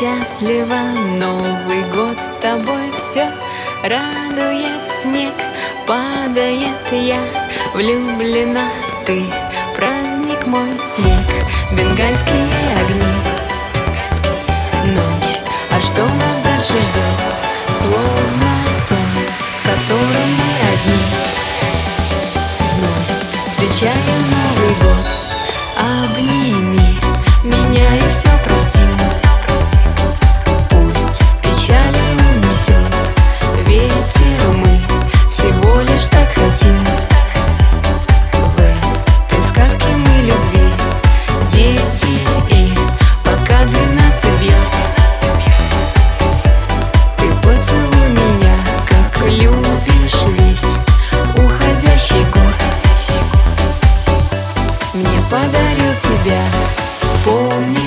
счастлива, Новый год с тобой все радует, снег падает, я влюблена, ты праздник мой, снег, бенгальские огни, ночь, а что нас дальше ждет? Словно сон, в котором мы одни. Вновь встречаем Новый год, обними меня и все простим. Пусть печали унесет ветер, мы всего лишь так хотим. В этой сказке мы любви дети, и пока 12 бьет, ты поцелуй меня, как любишь весь уходящий год. Мне подарил тебя, помнишь?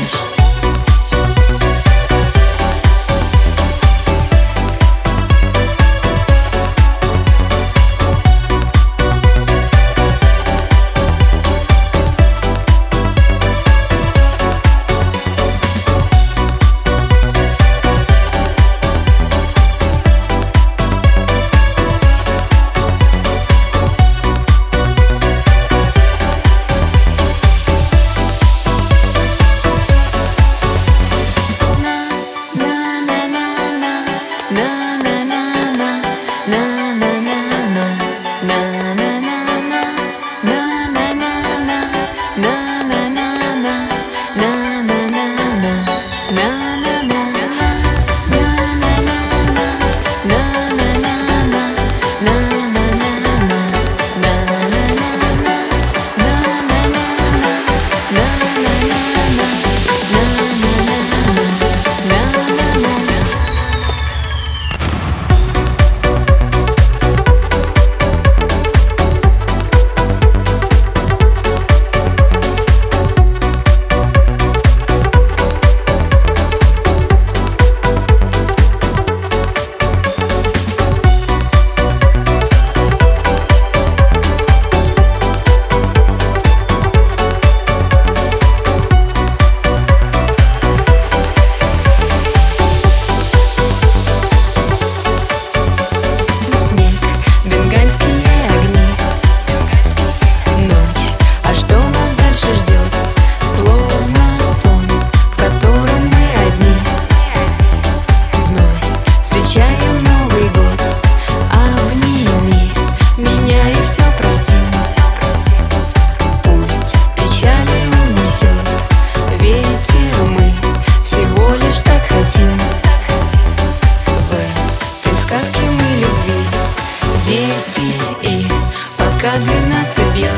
И пока 12 бьет,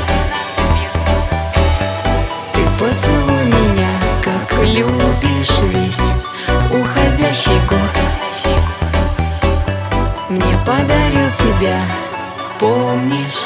ты поцелуй меня, как любишь весь уходящий год. Мне подарил тебя, помнишь?